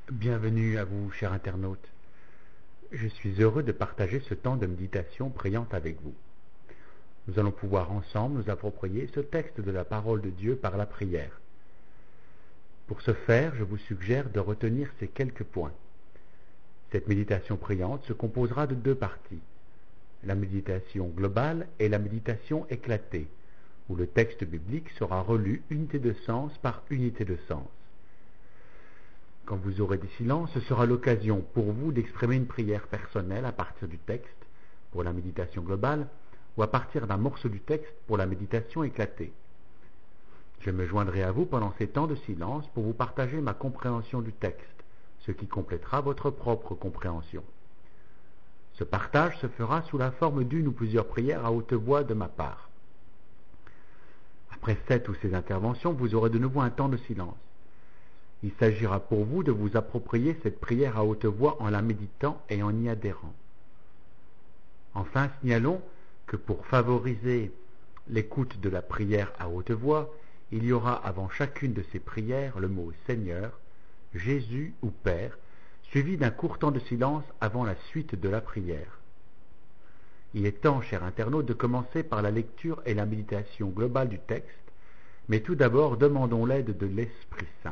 Bienvenue à vous, chers internautes. Je suis heureux de partager ce temps de méditation priante avec vous. Nous allons pouvoir ensemble nous approprier ce texte de la parole de Dieu par la prière. Pour ce faire, je vous suggère de retenir ces quelques points. Cette méditation priante se composera de deux parties. La méditation globale et la méditation éclatée, où le texte biblique sera relu unité de sens par unité de sens. Quand vous aurez des silences, ce sera l'occasion pour vous d'exprimer une prière personnelle à partir du texte pour la méditation globale ou à partir d'un morceau du texte pour la méditation éclatée. Je me joindrai à vous pendant ces temps de silence pour vous partager ma compréhension du texte, ce qui complétera votre propre compréhension. Ce partage se fera sous la forme d'une ou plusieurs prières à haute voix de ma part. Après cette ou ces interventions, vous aurez de nouveau un temps de silence. Il s'agira pour vous de vous approprier cette prière à haute voix en la méditant et en y adhérant. Enfin, signalons que pour favoriser l'écoute de la prière à haute voix, il y aura avant chacune de ces prières le mot Seigneur, Jésus ou Père, suivi d'un court temps de silence avant la suite de la prière. Il est temps, chers internautes, de commencer par la lecture et la méditation globale du texte, mais tout d'abord demandons l'aide de l'Esprit Saint.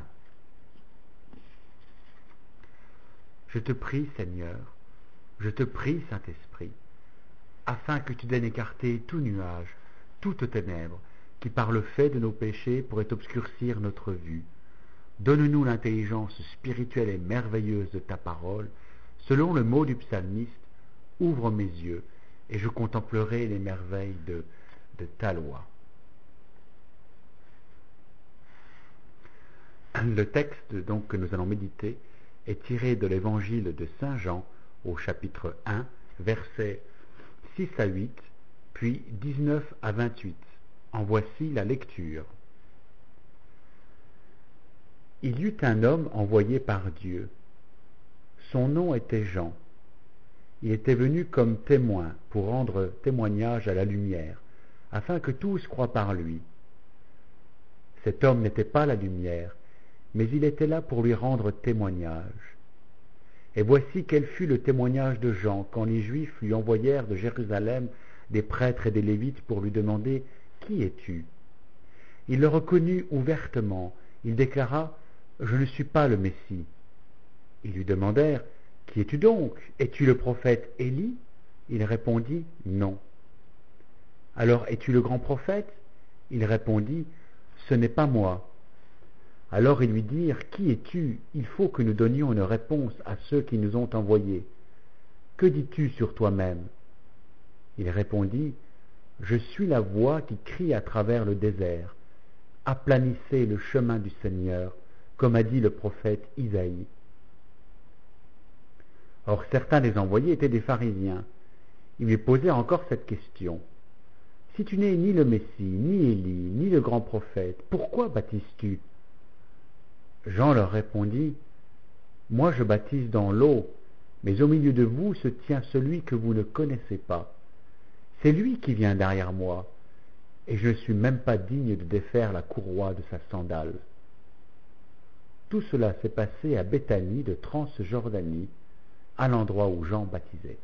Je te prie, Seigneur, je te prie, Saint-Esprit, afin que tu daignes écarter tout nuage, toute ténèbre, qui par le fait de nos péchés pourrait obscurcir notre vue. Donne-nous l'intelligence spirituelle et merveilleuse de ta parole, selon le mot du psalmiste, ouvre mes yeux, et je contemplerai les merveilles de ta loi. Le texte donc que nous allons méditer est tiré de l'évangile de Saint Jean au chapitre 1, versets 6 à 8, puis 19 à 28. En voici la lecture. Il y eut un homme envoyé par Dieu. Son nom était Jean. Il était venu comme témoin pour rendre témoignage à la lumière, afin que tous croient par lui. Cet homme n'était pas la lumière, mais il était là pour lui rendre témoignage. Et voici quel fut le témoignage de Jean quand les Juifs lui envoyèrent de Jérusalem des prêtres et des Lévites pour lui demander « Qui es-tu » Il le reconnut ouvertement. Il déclara « Je ne suis pas le Messie ». Ils lui demandèrent « Qui es-tu donc? Es-tu le prophète Élie » Il répondit « Non ». « Alors es-tu le grand prophète » Il répondit « Ce n'est pas moi ». Alors ils lui dirent « Qui es-tu? Il faut que nous donnions une réponse à ceux qui nous ont envoyés. Que dis-tu sur toi-même » Il répondit « Je suis la voix qui crie à travers le désert. Aplanissez le chemin du Seigneur, comme a dit le prophète Isaïe. » Or certains des envoyés étaient des pharisiens. Ils lui posèrent encore cette question. « Si tu n'es ni le Messie, ni Élie, ni le grand prophète, pourquoi baptises-tu » Jean leur répondit, « Moi je baptise dans l'eau, mais au milieu de vous se tient celui que vous ne connaissez pas. C'est lui qui vient derrière moi, et je ne suis même pas digne de défaire la courroie de sa sandale. » Tout cela s'est passé à Béthanie de Transjordanie, à l'endroit où Jean baptisait.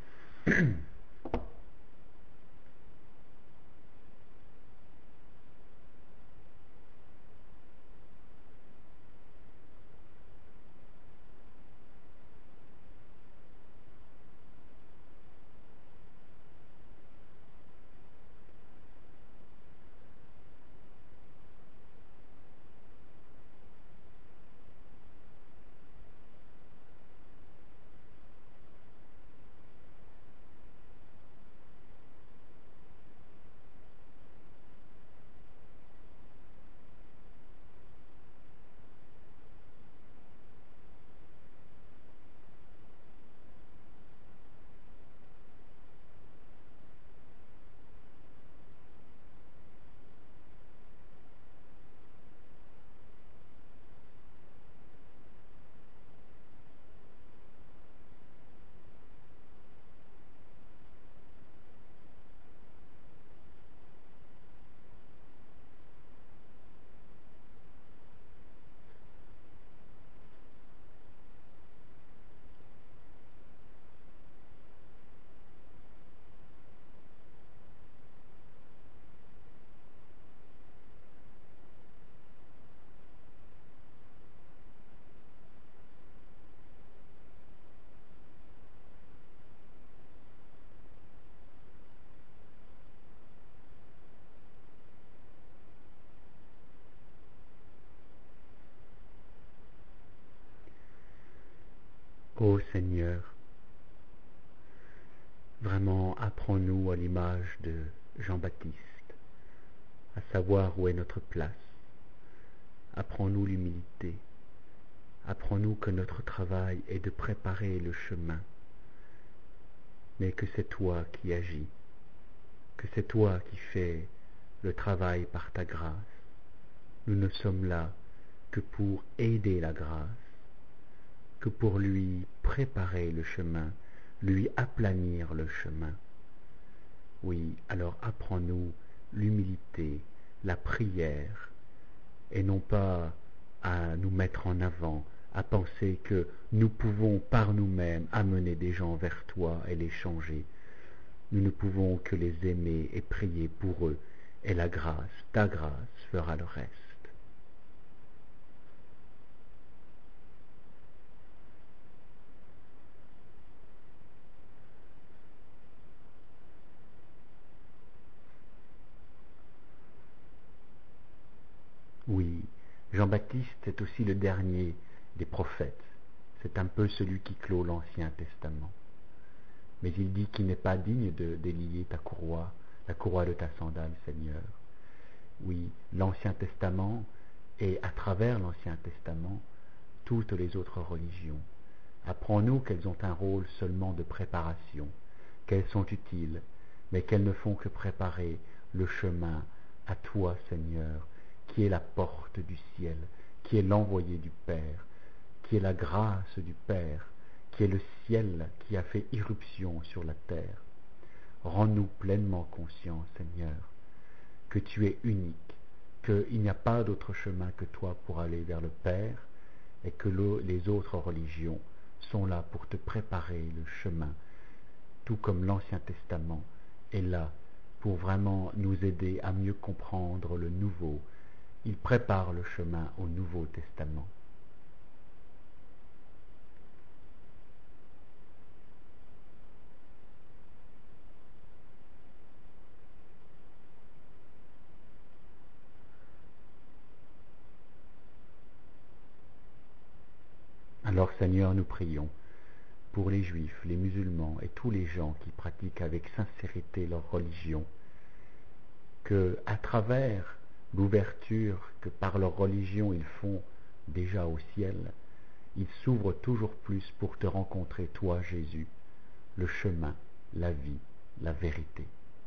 Ô Seigneur, vraiment apprends-nous à l'image de Jean-Baptiste, à savoir où est notre place. Apprends-nous l'humilité. Apprends-nous que notre travail est de préparer le chemin, mais que c'est toi qui agis, que c'est toi qui fais le travail par ta grâce. Nous ne sommes là que pour aider la grâce, que pour lui préparer le chemin, lui aplanir le chemin. Oui, alors apprends-nous l'humilité, la prière, et non pas à nous mettre en avant, à penser que nous pouvons par nous-mêmes amener des gens vers toi et les changer. Nous ne pouvons que les aimer et prier pour eux, et la grâce, ta grâce, fera le reste. Oui, Jean-Baptiste est aussi le dernier des prophètes. C'est un peu celui qui clôt l'Ancien Testament. Mais il dit qu'il n'est pas digne de délier ta courroie, la courroie de ta sandale, Seigneur. Oui, l'Ancien Testament et à travers l'Ancien Testament, toutes les autres religions. Apprends-nous qu'elles ont un rôle seulement de préparation, qu'elles sont utiles, mais qu'elles ne font que préparer le chemin à toi, Seigneur, qui est la porte du ciel, qui est l'envoyé du Père, qui est la grâce du Père, qui est le ciel qui a fait irruption sur la terre. Rends-nous pleinement conscients, Seigneur, que tu es unique, qu'il n'y a pas d'autre chemin que toi pour aller vers le Père, et que les autres religions sont là pour te préparer le chemin, tout comme l'Ancien Testament est là pour vraiment nous aider à mieux comprendre le Nouveau. Il prépare le chemin au Nouveau Testament. Alors Seigneur, nous prions pour les Juifs, les musulmans et tous les gens qui pratiquent avec sincérité leur religion, que à travers l'ouverture que par leur religion ils font déjà au ciel, ils s'ouvrent toujours plus pour te rencontrer, toi Jésus, le chemin, la vie, la vérité.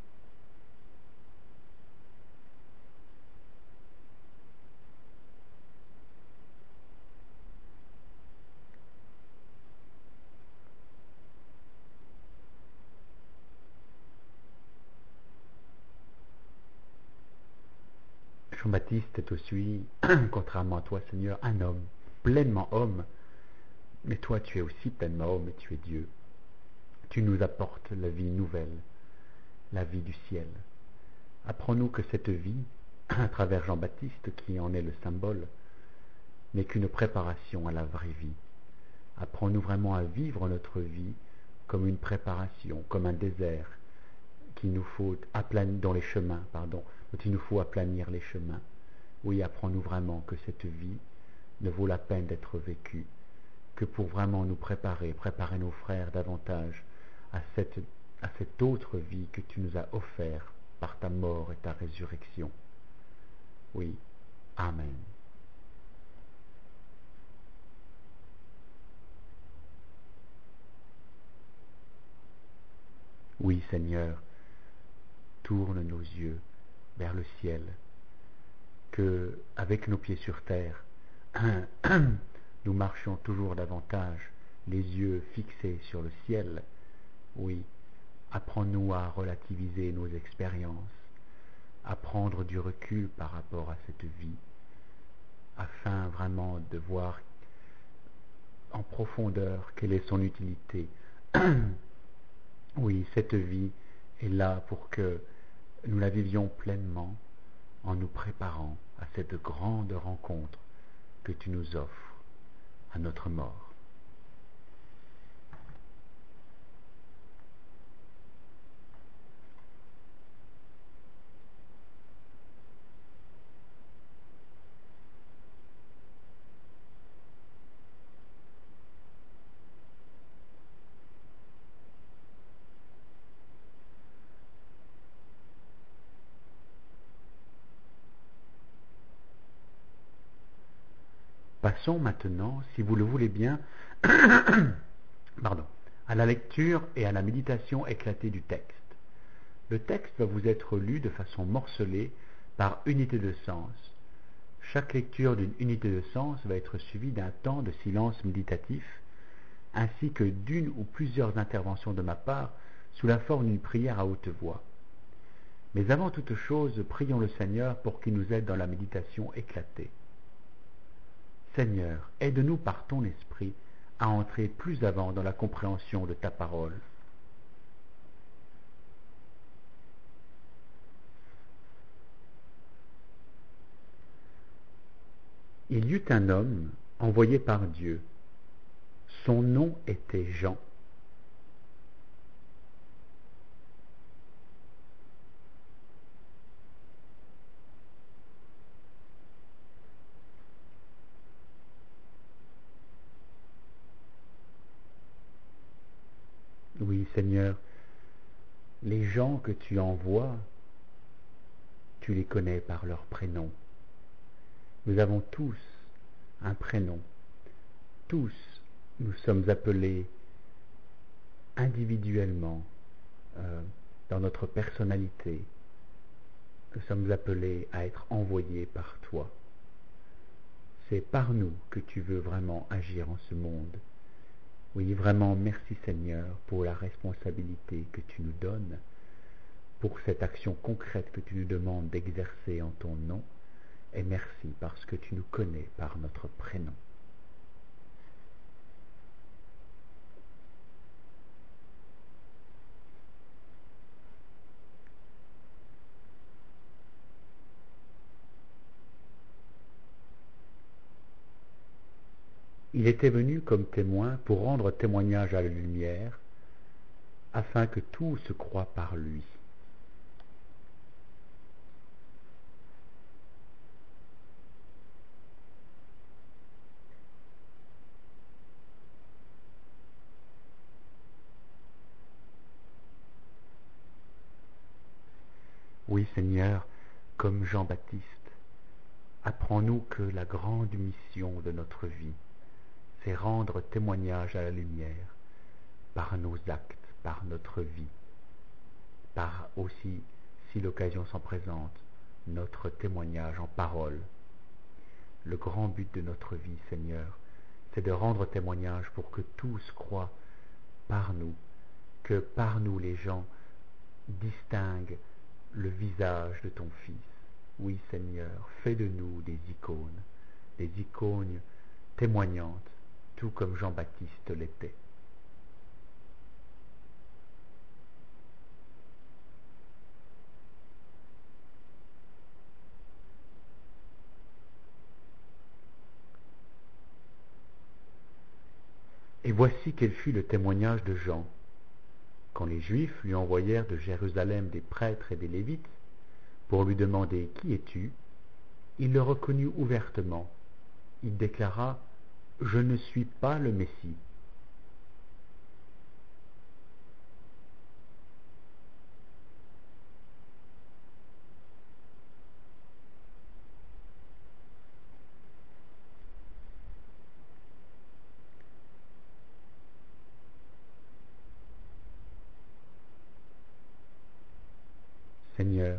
Jean-Baptiste est aussi, contrairement à toi Seigneur, un homme, pleinement homme, mais toi tu es aussi pleinement homme et tu es Dieu. Tu nous apportes la vie nouvelle, la vie du ciel. Apprends-nous que cette vie, à travers Jean-Baptiste, qui en est le symbole, n'est qu'une préparation à la vraie vie. Apprends-nous vraiment à vivre notre vie comme une préparation, comme un désert qu'il nous faut aplanir dans les chemins, dont il nous faut aplanir les chemins. Oui, apprends-nous vraiment que cette vie ne vaut la peine d'être vécue que pour vraiment nous préparer nos frères davantage à cette autre vie que tu nous as offerte par ta mort et ta résurrection. Oui, Amen. Oui, Seigneur, tourne nos yeux vers le ciel, que, avec nos pieds sur terre, nous marchions toujours davantage, les yeux fixés sur le ciel. Oui, apprends-nous à relativiser nos expériences, à prendre du recul par rapport à cette vie, afin vraiment de voir en profondeur quelle est son utilité. Oui, cette vie est là pour que nous la vivions pleinement en nous préparant à cette grande rencontre que tu nous offres à notre mort. Passons maintenant, si vous le voulez bien, pardon, à la lecture et à la méditation éclatée du texte. Le texte va vous être lu de façon morcelée par unité de sens. Chaque lecture d'une unité de sens va être suivie d'un temps de silence méditatif, ainsi que d'une ou plusieurs interventions de ma part sous la forme d'une prière à haute voix. Mais avant toute chose, prions le Seigneur pour qu'il nous aide dans la méditation éclatée. Seigneur, aide-nous par ton esprit à entrer plus avant dans la compréhension de ta parole. Il y eut un homme envoyé par Dieu. Son nom était Jean. Oui, Seigneur, les gens que tu envoies, tu les connais par leur prénom. Nous avons tous un prénom. Tous, nous sommes appelés individuellement, dans notre personnalité. Nous sommes appelés à être envoyés par toi. C'est par nous que tu veux vraiment agir en ce monde. Oui, vraiment, merci Seigneur pour la responsabilité que tu nous donnes, pour cette action concrète que tu nous demandes d'exercer en ton nom, et merci parce que tu nous connais par notre prénom. Il était venu comme témoin pour rendre témoignage à la lumière, afin que tout se croie par lui. Oui Seigneur, comme Jean-Baptiste, apprends-nous que la grande mission de notre vie, c'est rendre témoignage à la lumière par nos actes, par notre vie, par aussi, si l'occasion s'en présente, notre témoignage en parole. Le grand but de notre vie, Seigneur, c'est de rendre témoignage pour que tous croient par nous, que par nous les gens distinguent le visage de ton Fils. Oui, Seigneur, fais de nous des icônes témoignantes, tout comme Jean-Baptiste l'était. Et voici quel fut le témoignage de Jean. Quand les Juifs lui envoyèrent de Jérusalem des prêtres et des Lévites pour lui demander « Qui es-tu ?», il le reconnut ouvertement. Il déclara « Je ne suis pas le Messie ». Seigneur,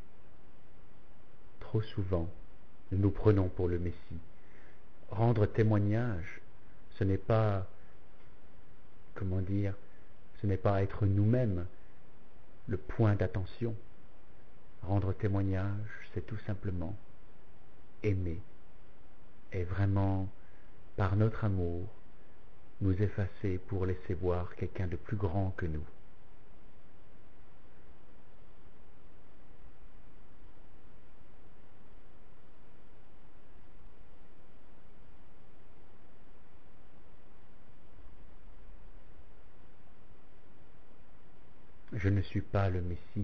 trop souvent, nous nous prenons pour le Messie. Rendre témoignage, ce n'est pas, comment dire, ce n'est pas être nous-mêmes le point d'attention. Rendre témoignage, c'est tout simplement aimer et vraiment, par notre amour, nous effacer pour laisser voir quelqu'un de plus grand que nous. Je ne suis pas le Messie.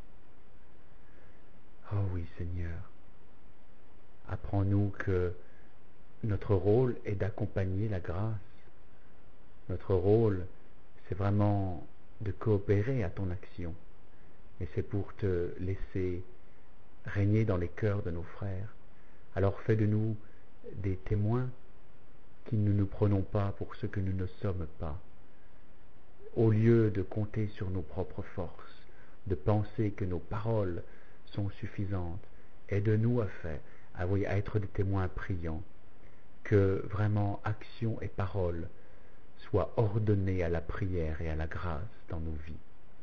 Oh oui, Seigneur, apprends-nous que notre rôle est d'accompagner la grâce. Notre rôle, c'est vraiment de coopérer à ton action. Et c'est pour te laisser régner dans les cœurs de nos frères. Alors fais de nous des témoins qui ne nous prenons pas pour ce que nous ne sommes pas. Au lieu de compter sur nos propres forces, de penser que nos paroles sont suffisantes, aide-nous à être des témoins priants, que vraiment action et parole soient ordonnées à la prière et à la grâce dans nos vies.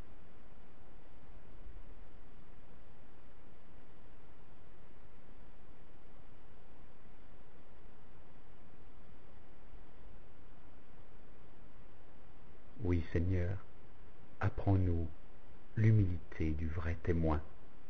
Oui, Seigneur, apprends-nous l'humilité du vrai témoin.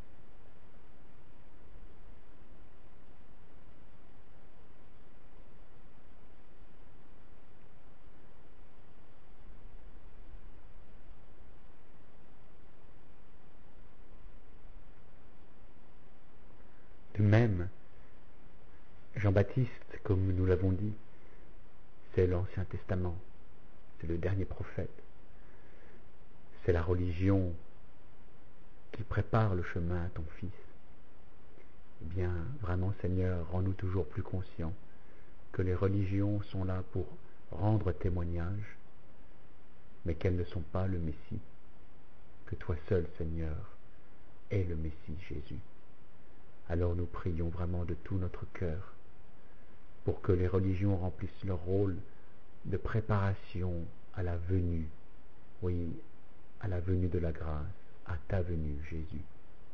De même, Jean-Baptiste, comme nous l'avons dit, c'est l'Ancien Testament, c'est le dernier prophète, c'est la religion qui prépare le chemin à ton Fils. Eh bien, vraiment, Seigneur, rends-nous toujours plus conscients que les religions sont là pour rendre témoignage, mais qu'elles ne sont pas le Messie, que toi seul, Seigneur, es le Messie, Jésus. Alors nous prions vraiment de tout notre cœur pour que les religions remplissent leur rôle de préparation à la venue, oui, à la venue de la grâce, à ta venue, Jésus.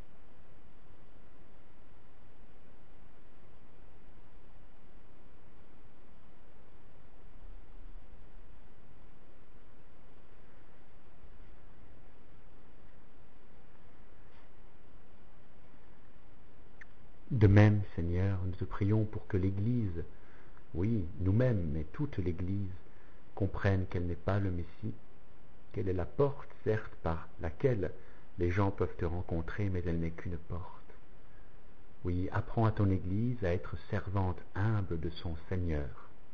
De même, Seigneur, nous te prions pour que l'Église, oui, nous-mêmes, mais toute l'Église, comprenne qu'elle n'est pas le Messie, qu'elle est la porte, certes, par laquelle les gens peuvent te rencontrer, mais elle n'est qu'une porte. Oui, apprends à ton Église à être servante humble de son Seigneur.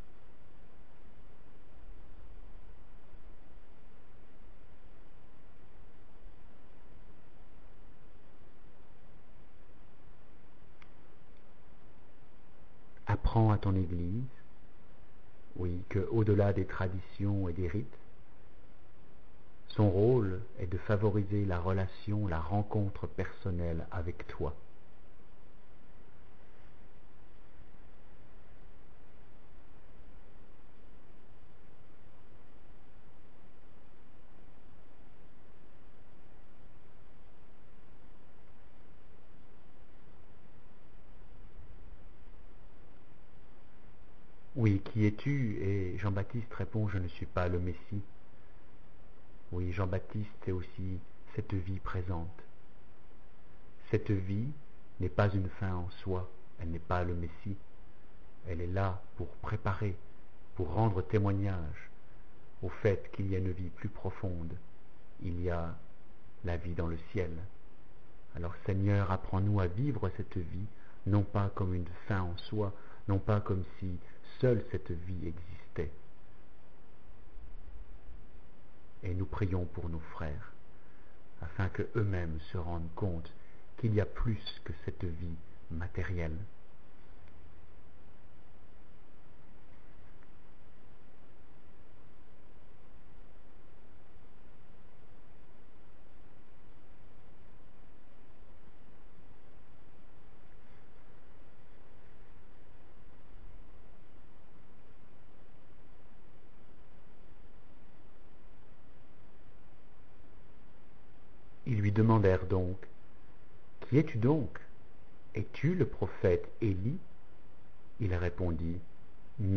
Apprends à ton Église, oui, que au-delà des traditions et des rites, son rôle est de favoriser la relation, la rencontre personnelle avec toi. Oui, qui es-tu? Et Jean-Baptiste répond, je ne suis pas le Messie. Oui, Jean-Baptiste est aussi cette vie présente. Cette vie n'est pas une fin en soi, elle n'est pas le Messie. Elle est là pour préparer, pour rendre témoignage au fait qu'il y a une vie plus profonde. Il y a la vie dans le ciel. Alors Seigneur, apprends-nous à vivre cette vie, non pas comme une fin en soi, non pas comme si seule cette vie existait. Et nous prions pour nos frères, afin qu'eux-mêmes se rendent compte qu'il y a plus que cette vie matérielle. Ils lui demandèrent donc, « Qui es-tu donc? Es-tu le prophète Élie ?» Il répondit, « Non. »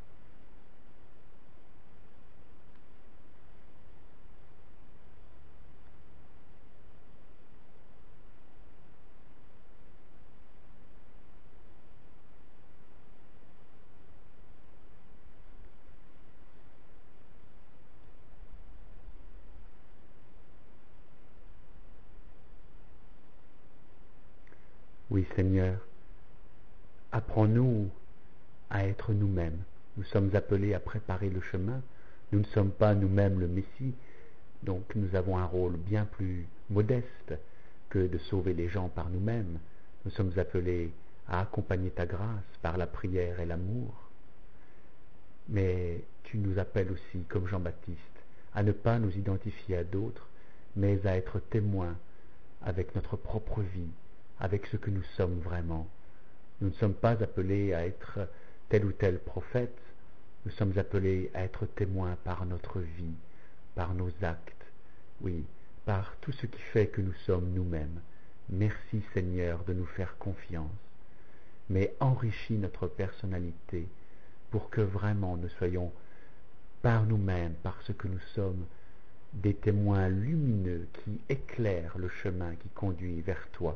Oui, Seigneur, apprends-nous à être nous-mêmes. Nous sommes appelés à préparer le chemin. Nous ne sommes pas nous-mêmes le Messie, donc nous avons un rôle bien plus modeste que de sauver les gens par nous-mêmes. Nous sommes appelés à accompagner ta grâce par la prière et l'amour. Mais tu nous appelles aussi, comme Jean-Baptiste, à ne pas nous identifier à d'autres, mais à être témoins avec notre propre vie, avec ce que nous sommes vraiment. Nous ne sommes pas appelés à être tel ou tel prophète, nous sommes appelés à être témoins par notre vie, par nos actes, oui, par tout ce qui fait que nous sommes nous-mêmes. Merci Seigneur de nous faire confiance, mais enrichis notre personnalité pour que vraiment nous soyons par nous-mêmes, parce que nous sommes des témoins lumineux qui éclairent le chemin qui conduit vers toi.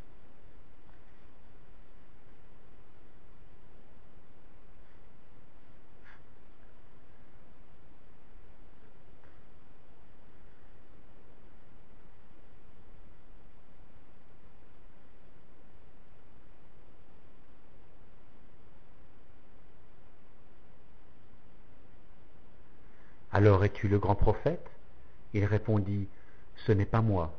Alors es-tu le grand prophète? Il répondit, ce n'est pas moi.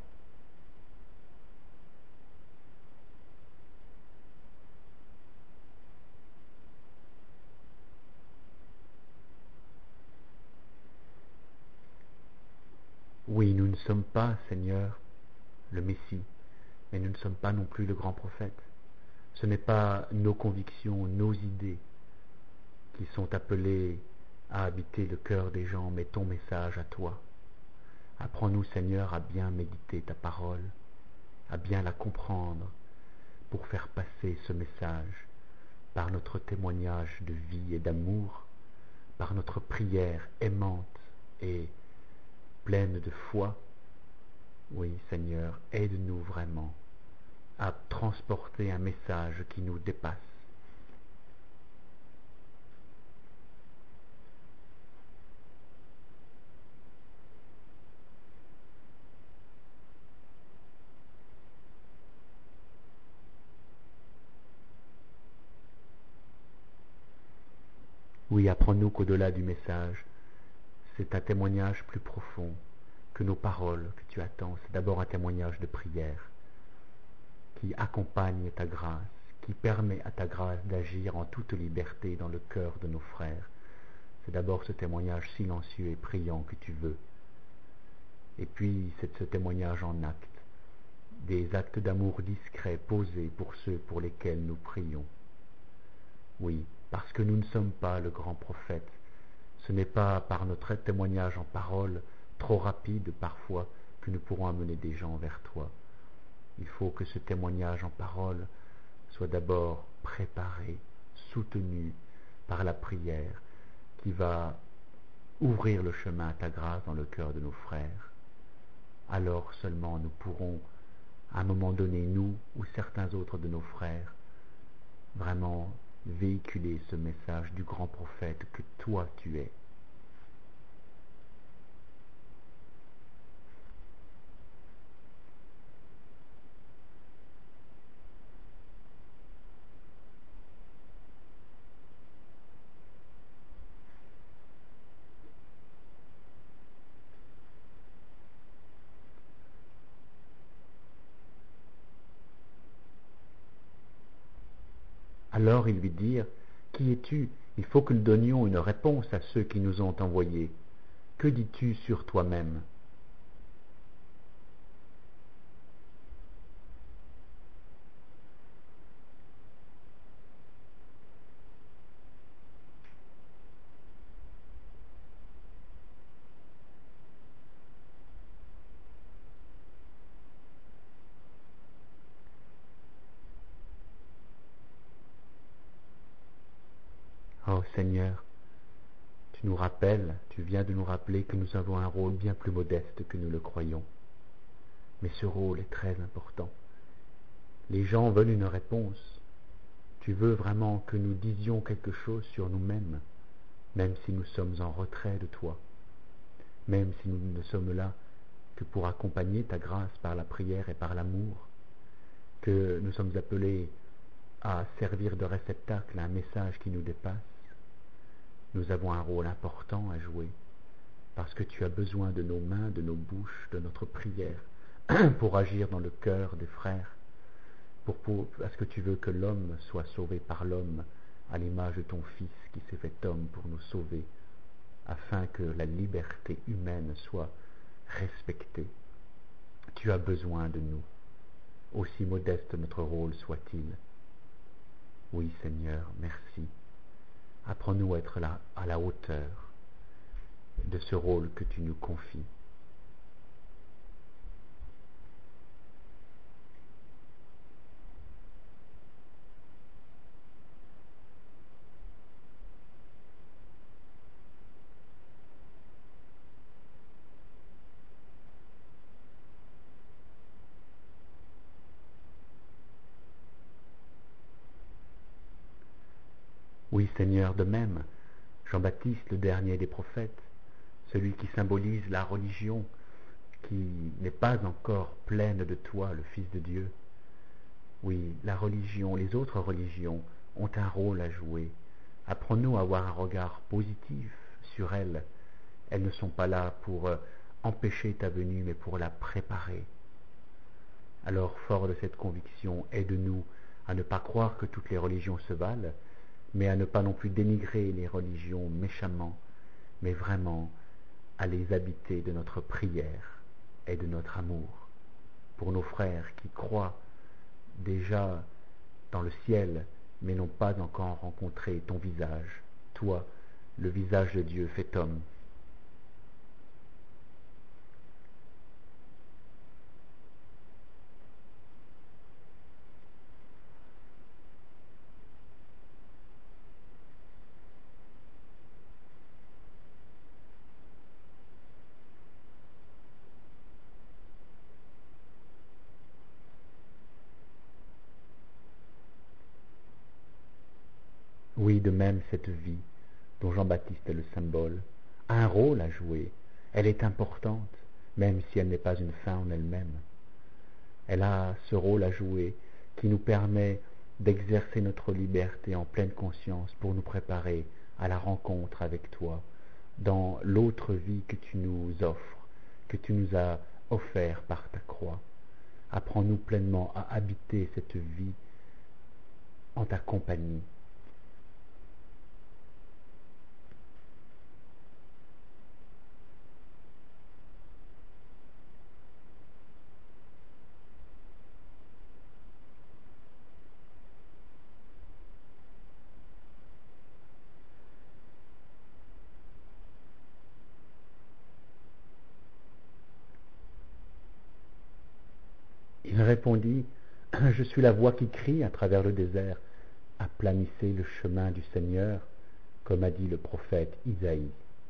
Oui, nous ne sommes pas, Seigneur, le Messie, mais nous ne sommes pas non plus le grand prophète. Ce n'est pas nos convictions, nos idées qui sont appelées à habiter le cœur des gens, mais ton message à toi. Apprends-nous, Seigneur, à bien méditer ta parole, à bien la comprendre, pour faire passer ce message par notre témoignage de vie et d'amour, par notre prière aimante et pleine de foi. Oui, Seigneur, aide-nous vraiment à transporter un message qui nous dépasse. Oui, apprends-nous qu'au-delà du message, c'est un témoignage plus profond que nos paroles que tu attends. C'est d'abord un témoignage de prière qui accompagne ta grâce, qui permet à ta grâce d'agir en toute liberté dans le cœur de nos frères. C'est d'abord ce témoignage silencieux et priant que tu veux. Et puis c'est ce témoignage en actes, des actes d'amour discrets posés pour ceux pour lesquels nous prions. Oui, parce que nous ne sommes pas le grand prophète. Ce n'est pas par notre témoignage en parole, trop rapide parfois, que nous pourrons amener des gens vers toi. Il faut que ce témoignage en parole soit d'abord préparé, soutenu par la prière, qui va ouvrir le chemin à ta grâce dans le cœur de nos frères. Alors seulement nous pourrons, à un moment donné, nous ou certains autres de nos frères, vraiment véhiculer ce message du grand prophète que toi tu es. Alors ils lui dirent, qui es-tu? Il faut que nous donnions une réponse à ceux qui nous ont envoyés. Que dis-tu sur toi-même? Oh Seigneur, tu nous rappelles, tu viens de nous rappeler que nous avons un rôle bien plus modeste que nous le croyons. Mais ce rôle est très important. Les gens veulent une réponse. Tu veux vraiment que nous disions quelque chose sur nous-mêmes, même si nous sommes en retrait de toi, même si nous ne sommes là que pour accompagner ta grâce par la prière et par l'amour, que nous sommes appelés à servir de réceptacle à un message qui nous dépasse. Nous avons un rôle important à jouer, parce que tu as besoin de nos mains, de nos bouches, de notre prière, pour agir dans le cœur des frères, parce que tu veux que l'homme soit sauvé par l'homme, à l'image de ton Fils qui s'est fait homme pour nous sauver, afin que la liberté humaine soit respectée. Tu as besoin de nous, aussi modeste notre rôle soit-il. Oui, Seigneur, merci. Apprends-nous à être là, à la hauteur de ce rôle que tu nous confies. Oui, Seigneur, de même, Jean-Baptiste, le dernier des prophètes, celui qui symbolise la religion, qui n'est pas encore pleine de toi, le Fils de Dieu. Oui, la religion, les autres religions ont un rôle à jouer. Apprends-nous à avoir un regard positif sur elles. Elles ne sont pas là pour empêcher ta venue, mais pour la préparer. Alors, fort de cette conviction, aide-nous à ne pas croire que toutes les religions se valent, mais à ne pas non plus dénigrer les religions méchamment, mais vraiment à les habiter de notre prière et de notre amour pour nos frères qui croient déjà dans le ciel, mais n'ont pas encore rencontré ton visage, toi, le visage de Dieu fait homme. Oui, de même cette vie, dont Jean-Baptiste est le symbole, a un rôle à jouer. Elle est importante, même si elle n'est pas une fin en elle-même. Elle a ce rôle à jouer qui nous permet d'exercer notre liberté en pleine conscience pour nous préparer à la rencontre avec toi dans l'autre vie que tu nous offres, que tu nous as offert par ta croix. Apprends-nous pleinement à habiter cette vie en ta compagnie. Il répondit, je suis la voix qui crie à travers le désert, aplanissez le chemin du Seigneur, comme a dit le prophète Isaïe.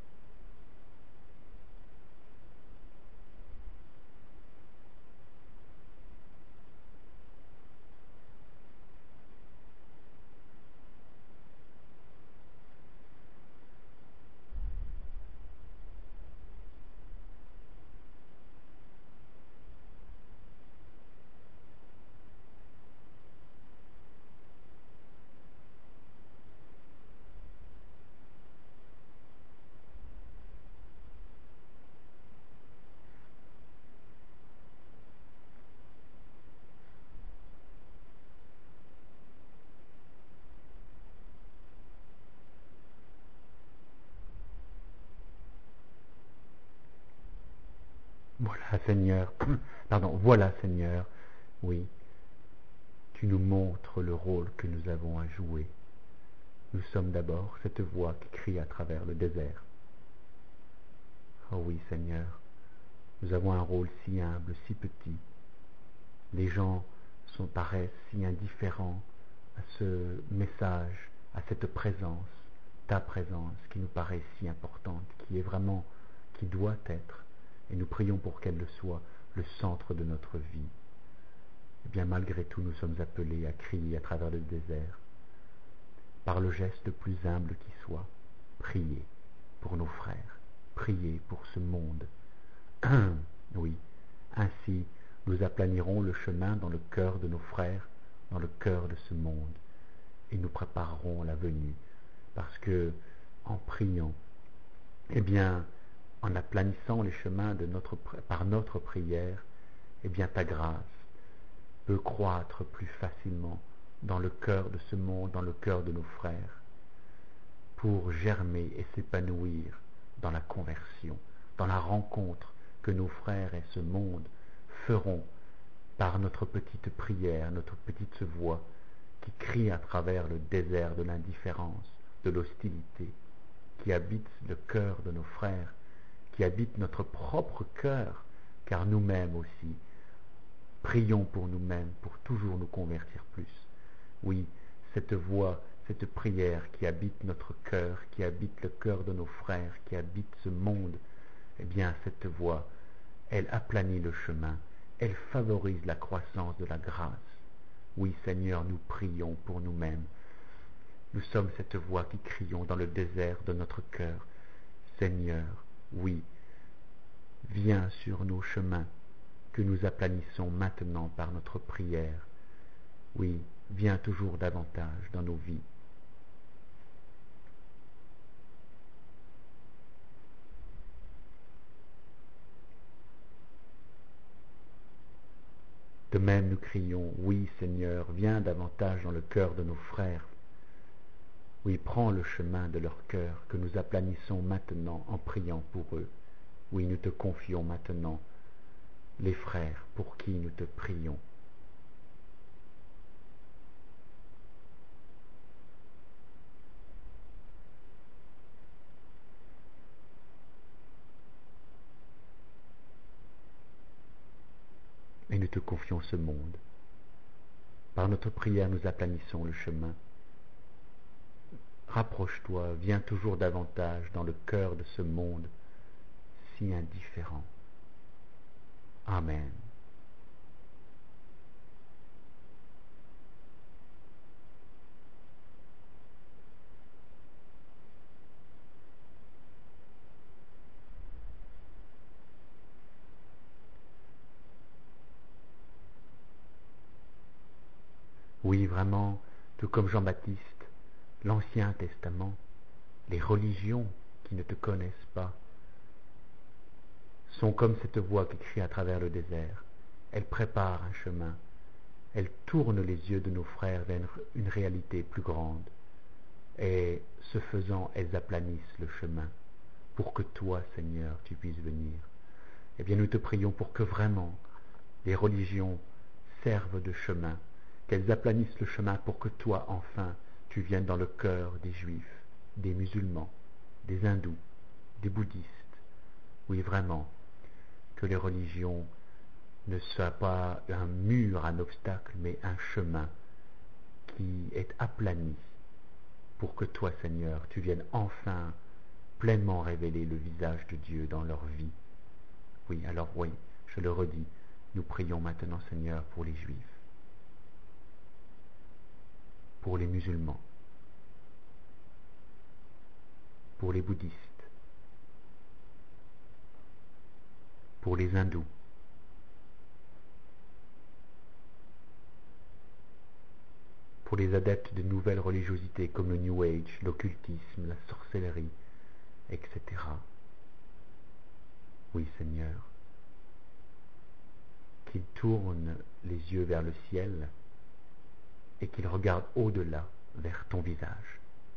Voilà, Seigneur, voilà, Seigneur, oui, tu nous montres le rôle que nous avons à jouer. Nous sommes d'abord cette voix qui crie à travers le désert. Oh oui, Seigneur, nous avons un rôle si humble, si petit. Les gens paraissent si indifférents à ce message, à cette présence, ta présence qui nous paraît si importante, qui est vraiment, qui doit être, et nous prions pour qu'elle le soit, le centre de notre vie. Eh bien, malgré tout, nous sommes appelés à crier à travers le désert, par le geste le plus humble qui soit, prier pour nos frères, prier pour ce monde. Oui, ainsi nous aplanirons le chemin dans le cœur de nos frères, dans le cœur de ce monde, et nous préparerons la venue, parce que, en priant, eh bien, en aplanissant les chemins par notre prière, eh bien, ta grâce peut croître plus facilement dans le cœur de ce monde, dans le cœur de nos frères, pour germer et s'épanouir dans la conversion, dans la rencontre que nos frères et ce monde feront par notre petite prière, notre petite voix qui crie à travers le désert de l'indifférence, de l'hostilité, qui habite le cœur de nos frères, qui habite notre propre cœur, car nous-mêmes aussi, prions pour nous-mêmes, pour toujours nous convertir plus. Oui, cette voix, cette prière qui habite notre cœur, qui habite le cœur de nos frères, qui habite ce monde, eh bien, cette voix, elle aplanit le chemin, elle favorise la croissance de la grâce. Oui, Seigneur, nous prions pour nous-mêmes. Nous sommes cette voix qui crions dans le désert de notre cœur. Seigneur, oui, viens sur nos chemins que nous aplanissons maintenant par notre prière. Oui, viens toujours davantage dans nos vies. De même, nous crions, oui, Seigneur, viens davantage dans le cœur de nos frères. Oui, prends le chemin de leur cœur que nous aplanissons maintenant en priant pour eux. Oui, nous te confions maintenant les frères pour qui nous te prions. Et nous te confions ce monde. Par notre prière, nous aplanissons le chemin. Rapproche-toi, viens toujours davantage dans le cœur de ce monde si indifférent. Amen. Oui, vraiment, tout comme Jean-Baptiste, l'Ancien Testament, les religions qui ne te connaissent pas, sont comme cette voix qui crie à travers le désert. Elles préparent un chemin. Elles tournent les yeux de nos frères vers une réalité plus grande. Et ce faisant, elles aplanissent le chemin pour que toi, Seigneur, tu puisses venir. Eh bien, nous te prions pour que vraiment les religions servent de chemin, qu'elles aplanissent le chemin pour que toi, enfin, tu viennes dans le cœur des Juifs, des musulmans, des hindous, des bouddhistes. Oui, vraiment, que les religions ne soient pas un mur, un obstacle, mais un chemin qui est aplani pour que toi, Seigneur, tu viennes enfin pleinement révéler le visage de Dieu dans leur vie. Oui, alors oui, je le redis, nous prions maintenant, Seigneur, pour les Juifs, pour les musulmans, pour les bouddhistes, pour les hindous, pour les adeptes de nouvelles religiosités comme le New Age, l'occultisme, la sorcellerie, etc. Oui, Seigneur, qu'ils tournent les yeux vers le ciel et qu'ils regardent au-delà vers ton visage.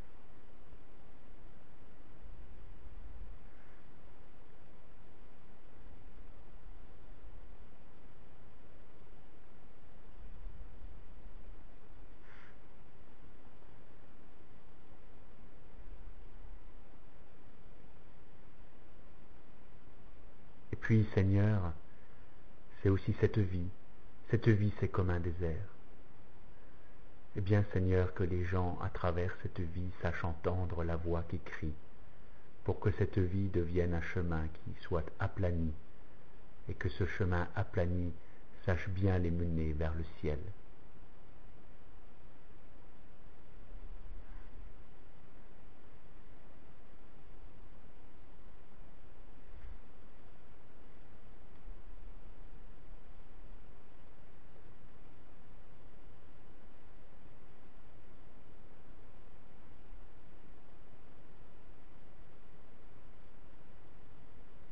Et puis, Seigneur, c'est aussi cette vie. Cette vie, c'est comme un désert. Eh bien, Seigneur, que les gens, à travers cette vie, sachent entendre la voix qui crie, pour que cette vie devienne un chemin qui soit aplani, et que ce chemin aplani sache bien les mener vers le ciel.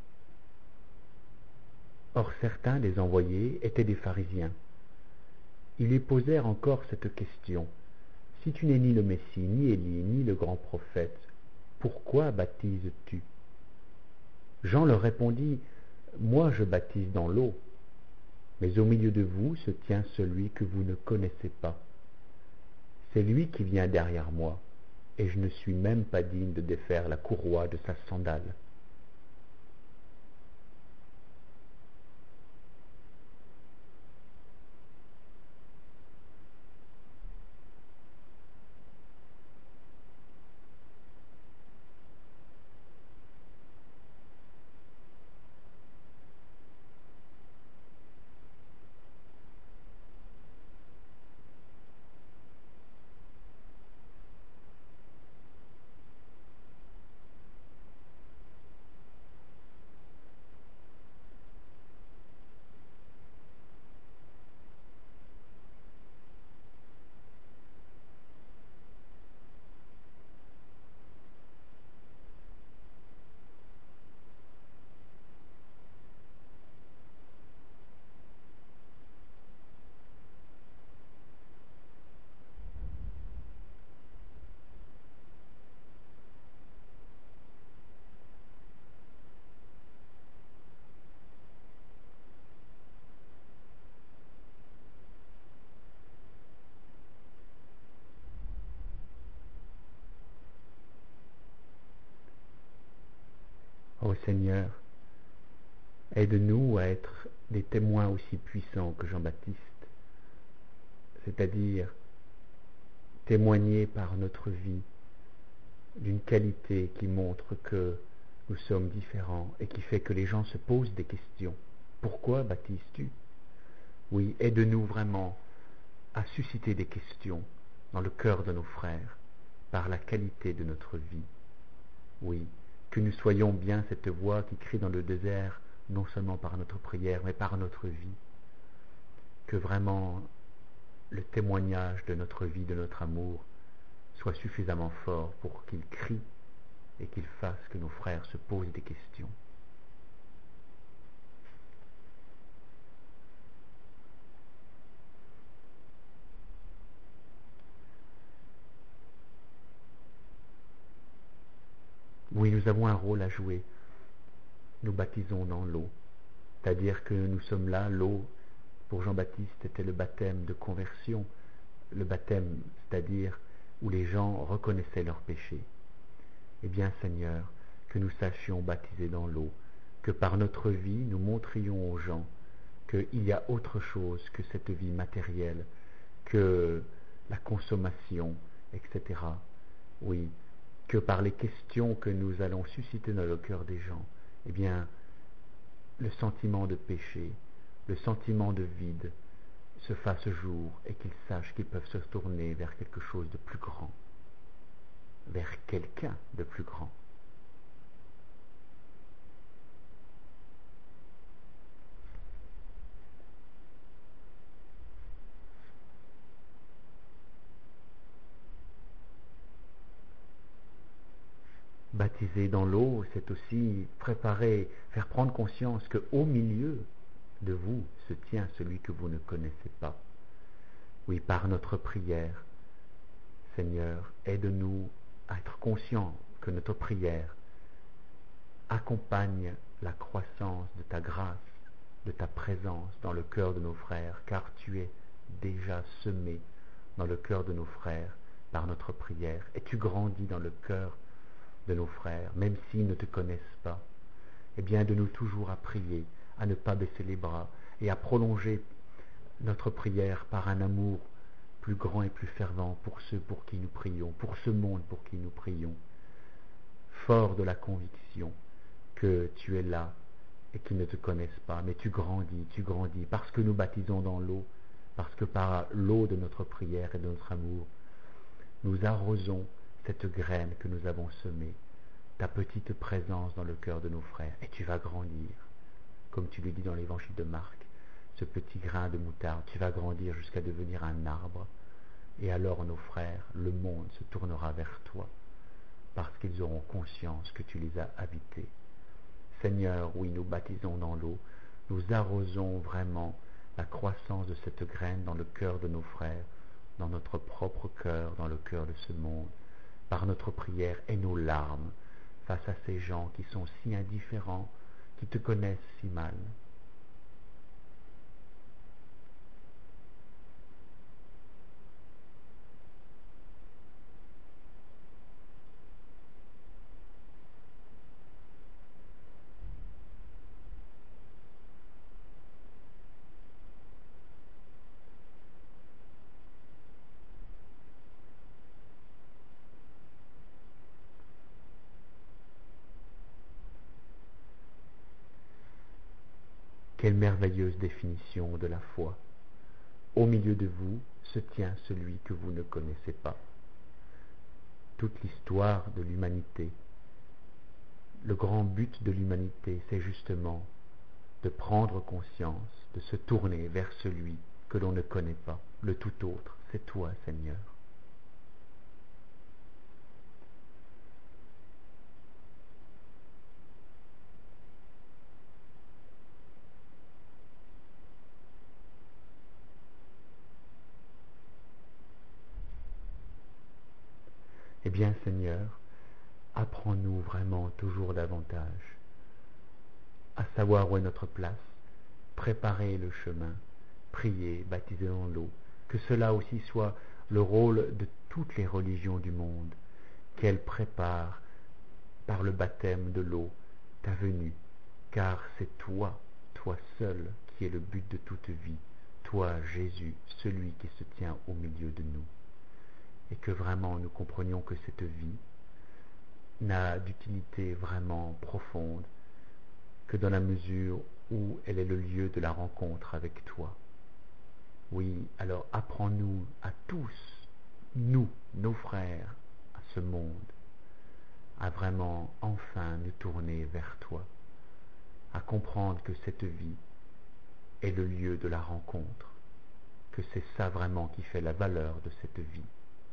Or certains des envoyés étaient des pharisiens. Ils lui posèrent encore cette question. Si tu n'es ni le Messie, ni Élie, ni le grand prophète, pourquoi baptises-tu? Jean leur répondit, moi je baptise dans l'eau, mais au milieu de vous se tient celui que vous ne connaissez pas. C'est lui qui vient derrière moi, et je ne suis même pas digne de défaire la courroie de sa sandale. Ô Seigneur, aide-nous à être des témoins aussi puissants que Jean-Baptiste, c'est-à-dire témoigner par notre vie d'une qualité qui montre que nous sommes différents et qui fait que les gens se posent des questions. Pourquoi baptises-tu? Oui, aide-nous vraiment à susciter des questions dans le cœur de nos frères par la qualité de notre vie. Oui, que nous soyons bien cette voix qui crie dans le désert, non seulement par notre prière, mais par notre vie. Que vraiment le témoignage de notre vie, de notre amour, soit suffisamment fort pour qu'il crie et qu'il fasse que nos frères se posent des questions. Oui, nous avons un rôle à jouer. Nous baptisons dans l'eau. C'est-à-dire que nous sommes là, l'eau, pour Jean-Baptiste, était le baptême de conversion. Le baptême, c'est-à-dire où les gens reconnaissaient leurs péchés. Eh bien, Seigneur, que nous sachions baptiser dans l'eau, que par notre vie, nous montrions aux gens qu'il y a autre chose que cette vie matérielle, que la consommation, etc. Oui, que par les questions que nous allons susciter dans le cœur des gens, eh bien, le sentiment de péché, le sentiment de vide se fasse jour et qu'ils sachent qu'ils peuvent se tourner vers quelque chose de plus grand, vers quelqu'un de plus grand. Baptiser dans l'eau, c'est aussi préparer, faire prendre conscience qu'au milieu de vous se tient celui que vous ne connaissez pas. Oui, par notre prière, Seigneur, aide-nous à être conscients que notre prière accompagne la croissance de ta grâce, de ta présence dans le cœur de nos frères, car tu es déjà semé dans le cœur de nos frères par notre prière, et tu grandis dans le cœur de nos frères, même s'ils ne te connaissent pas. Eh bien, de nous toujours à prier, à ne pas baisser les bras, et à prolonger notre prière par un amour plus grand et plus fervent pour ceux pour qui nous prions, pour ce monde pour qui nous prions, fort de la conviction que tu es là et qu'ils ne te connaissent pas, mais tu grandis, parce que nous baptisons dans l'eau, parce que par l'eau de notre prière et de notre amour, nous arrosons cette graine que nous avons semée, ta petite présence dans le cœur de nos frères, et tu vas grandir, comme tu le dis dans l'évangile de Marc, ce petit grain de moutarde, tu vas grandir jusqu'à devenir un arbre, et alors nos frères, le monde se tournera vers toi, parce qu'ils auront conscience que tu les as habités. Seigneur, oui, nous baptisons dans l'eau, nous arrosons vraiment la croissance de cette graine dans le cœur de nos frères, dans notre propre cœur, dans le cœur de ce monde, par notre prière et nos larmes face à ces gens qui sont si indifférents, qui te connaissent si mal. Quelle merveilleuse définition de la foi. Au milieu de vous se tient celui que vous ne connaissez pas. Toute l'histoire de l'humanité, le grand but de l'humanité, c'est justement de prendre conscience, de se tourner vers celui que l'on ne connaît pas, le tout autre, c'est toi, Seigneur. Eh bien, Seigneur, apprends-nous vraiment toujours davantage à savoir où est notre place, préparer le chemin, prier, baptiser dans l'eau, que cela aussi soit le rôle de toutes les religions du monde, qu'elles préparent par le baptême de l'eau ta venue, car c'est toi, toi seul, qui es le but de toute vie, toi, Jésus, celui qui se tient au milieu de nous. Et que vraiment nous comprenions que cette vie n'a d'utilité vraiment profonde que dans la mesure où elle est le lieu de la rencontre avec toi. Oui, alors apprends-nous à tous, nous, nos frères, à ce monde, à vraiment enfin nous tourner vers toi, à comprendre que cette vie est le lieu de la rencontre, que c'est ça vraiment qui fait la valeur de cette vie.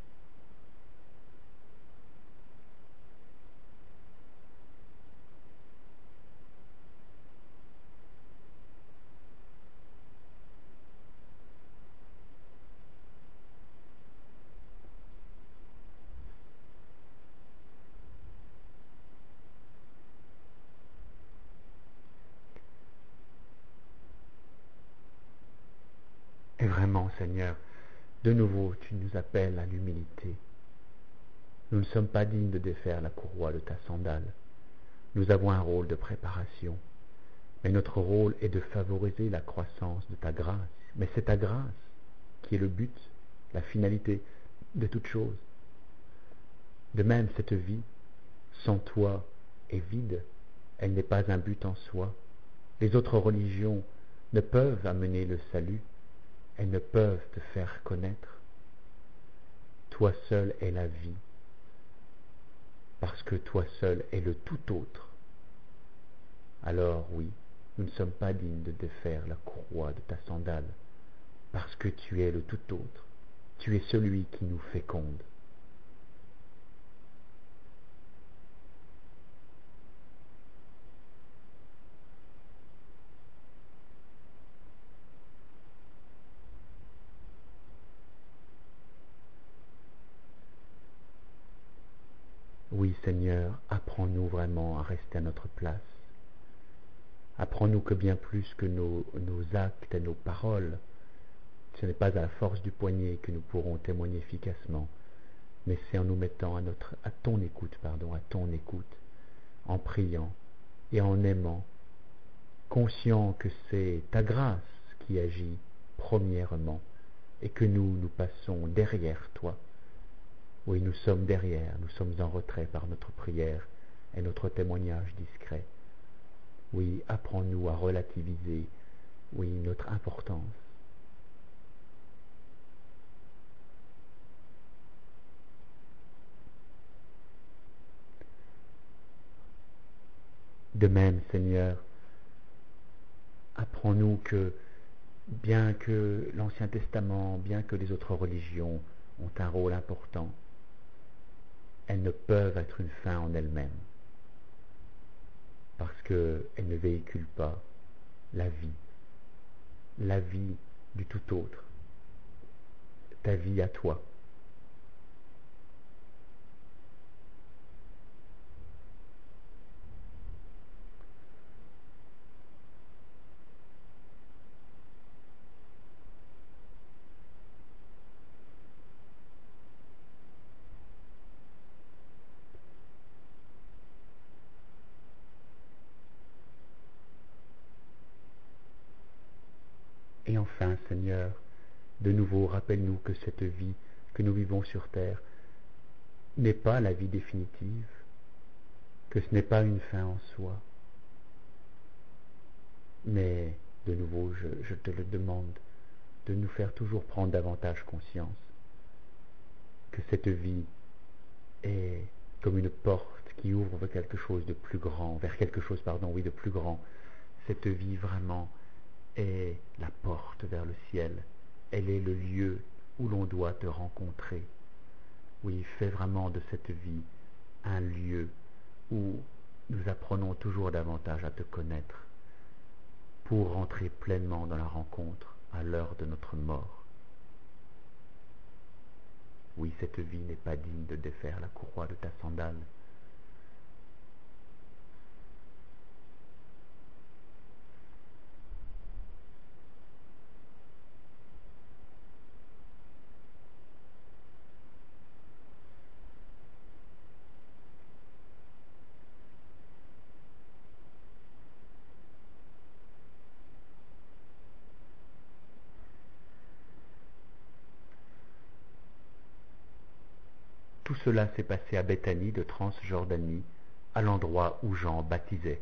Et vraiment, Seigneur, de nouveau, tu nous appelles à l'humilité. Nous ne sommes pas dignes de défaire la courroie de ta sandale. Nous avons un rôle de préparation, mais notre rôle est de favoriser la croissance de ta grâce. Mais c'est ta grâce qui est le but, la finalité de toute chose. De même, cette vie, sans toi, est vide. Elle n'est pas un but en soi. Les autres religions ne peuvent amener le salut. Elles ne peuvent te faire connaître. Toi seul est la vie, parce que toi seul est le tout autre. Alors oui, nous ne sommes pas dignes de défaire la courroie de ta sandale, parce que tu es le tout autre. Tu es celui qui nous féconde. Oui, Seigneur, apprends-nous vraiment à rester à notre place. Apprends-nous que bien plus que nos actes et nos paroles, ce n'est pas à la force du poignet que nous pourrons témoigner efficacement, mais c'est en nous mettant à ton écoute, en priant et en aimant, conscient que c'est ta grâce qui agit premièrement et que nous passons derrière toi. Oui, nous sommes derrière, nous sommes en retrait par notre prière et notre témoignage discret. Oui, apprends-nous à relativiser, oui, notre importance. De même, Seigneur, apprends-nous que, bien que l'Ancien Testament, bien que les autres religions ont un rôle important, elles ne peuvent être une fin en elles-mêmes, parce qu'elles ne véhiculent pas la vie. la vie du tout autre, ta vie à toi. Et enfin, Seigneur, de nouveau, rappelle-nous que cette vie que nous vivons sur terre n'est pas la vie définitive, que ce n'est pas une fin en soi. Mais, de nouveau, je te le demande, de nous faire toujours prendre davantage conscience que cette vie est comme une porte qui ouvre vers quelque chose de plus grand, de plus grand. Cette vie vraiment est la porte vers le ciel. Elle est le lieu où l'on doit te rencontrer. Oui, fais vraiment de cette vie un lieu où nous apprenons toujours davantage à te connaître pour rentrer pleinement dans la rencontre à l'heure de notre mort. Oui, cette vie n'est pas digne de défaire la courroie de ta sandale. Tout cela s'est passé à Béthanie de Transjordanie, à l'endroit où Jean baptisait.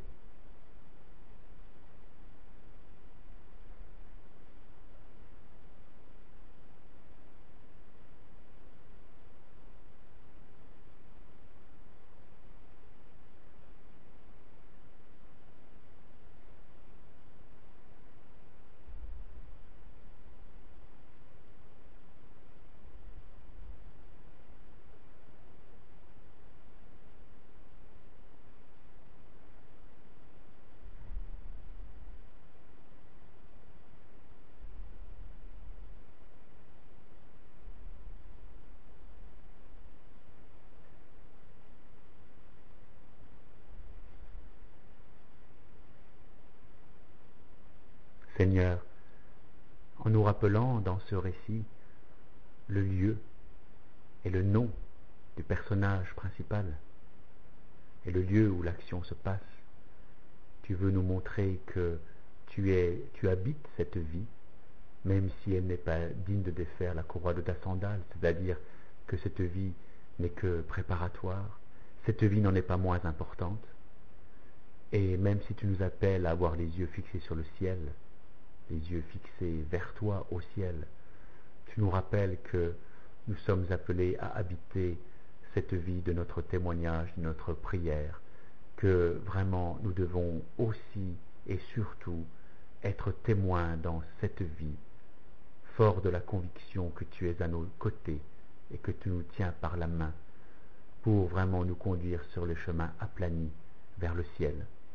Seigneur, en nous rappelant dans ce récit le lieu et le nom du personnage principal et le lieu où l'action se passe, tu veux nous montrer que tu habites cette vie, même si elle n'est pas digne de défaire la courroie de ta sandale, c'est-à-dire que cette vie n'est que préparatoire, cette vie n'en est pas moins importante, et même si tu nous appelles à avoir les yeux fixés sur le ciel, les yeux fixés vers toi au ciel, tu nous rappelles que nous sommes appelés à habiter cette vie de notre témoignage, de notre prière, que vraiment nous devons aussi et surtout être témoins dans cette vie, fort de la conviction que tu es à nos côtés et que tu nous tiens par la main pour vraiment nous conduire sur le chemin aplani vers le ciel.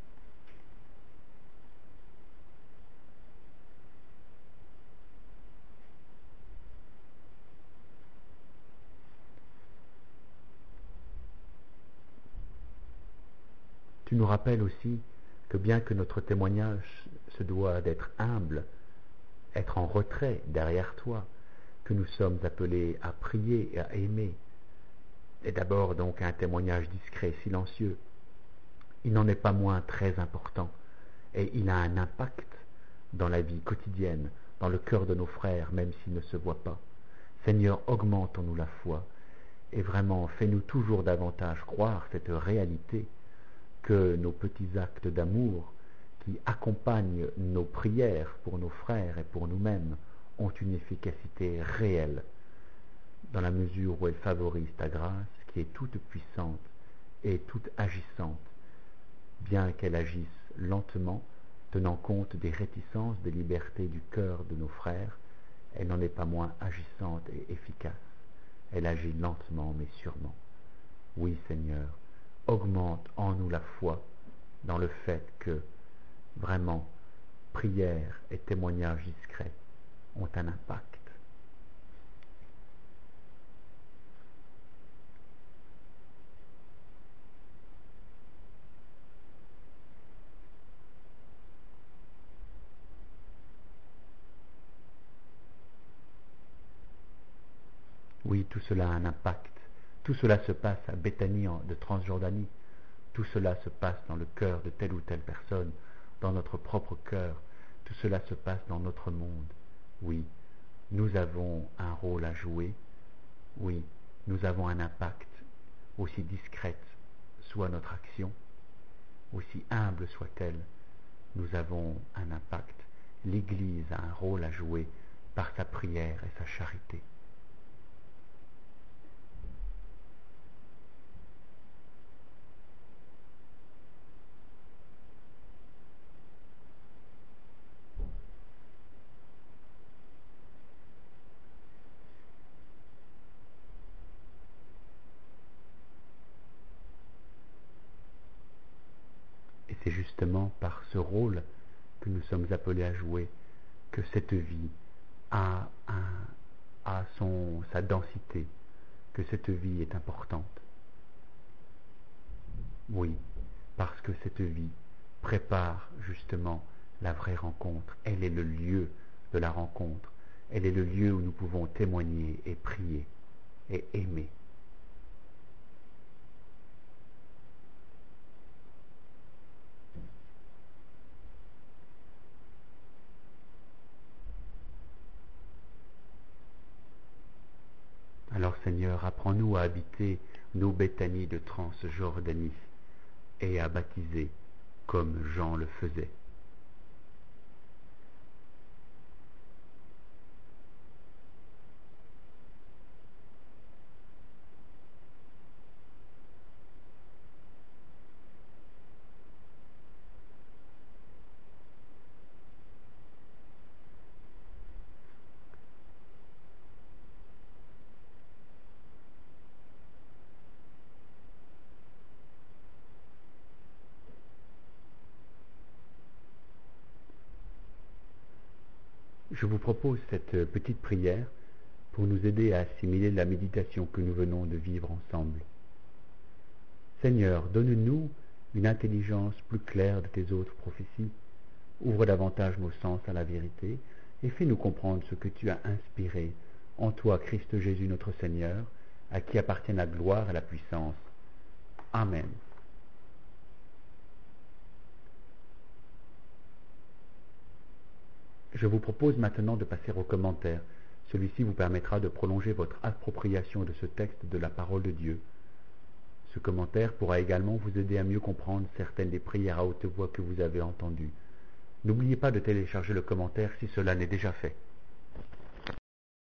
Tu nous rappelles aussi que bien que notre témoignage se doit d'être humble, être en retrait derrière toi, que nous sommes appelés à prier et à aimer, et d'abord donc un témoignage discret, silencieux, il n'en est pas moins très important, et il a un impact dans la vie quotidienne, dans le cœur de nos frères, même s'ils ne se voient pas. Seigneur, augmente en nous la foi, et vraiment fais-nous toujours davantage croire cette réalité, que nos petits actes d'amour qui accompagnent nos prières pour nos frères et pour nous-mêmes ont une efficacité réelle, dans la mesure où elles favorisent ta grâce qui est toute puissante et toute agissante, bien qu'elle agisse lentement, tenant compte des réticences, des libertés du cœur de nos frères, elle n'en est pas moins agissante et efficace. Elle agit lentement mais sûrement. Oui, Seigneur, augmente en nous la foi dans le fait que, vraiment, prière et témoignage discret ont un impact. Oui, tout cela a un impact. Tout cela se passe à Béthanie de Transjordanie. Tout cela se passe dans le cœur de telle ou telle personne, dans notre propre cœur. Tout cela se passe dans notre monde. Oui, nous avons un rôle à jouer. Oui, nous avons un impact, aussi discrète soit notre action, aussi humble soit-elle, nous avons un impact. L'Église a un rôle à jouer par sa prière et sa charité. Et c'est justement par ce rôle que nous sommes appelés à jouer que cette vie a sa densité, que cette vie est importante. Oui, parce que cette vie prépare justement la vraie rencontre. Elle est le lieu de la rencontre. Elle est le lieu où nous pouvons témoigner et prier et aimer. Alors Seigneur, apprends-nous à habiter nos Béthanies de Transjordanie et à baptiser comme Jean le faisait. Je vous propose cette petite prière pour nous aider à assimiler la méditation que nous venons de vivre ensemble. Seigneur, donne-nous une intelligence plus claire de tes autres prophéties, ouvre davantage nos sens à la vérité et fais-nous comprendre ce que tu as inspiré en toi, Christ Jésus notre Seigneur, à qui appartiennent la gloire et la puissance. Amen. Je vous propose maintenant de passer aux commentaires. Celui-ci vous permettra de prolonger votre appropriation de ce texte de la parole de Dieu. Ce commentaire pourra également vous aider à mieux comprendre certaines des prières à haute voix que vous avez entendues. N'oubliez pas de télécharger le commentaire si cela n'est déjà fait.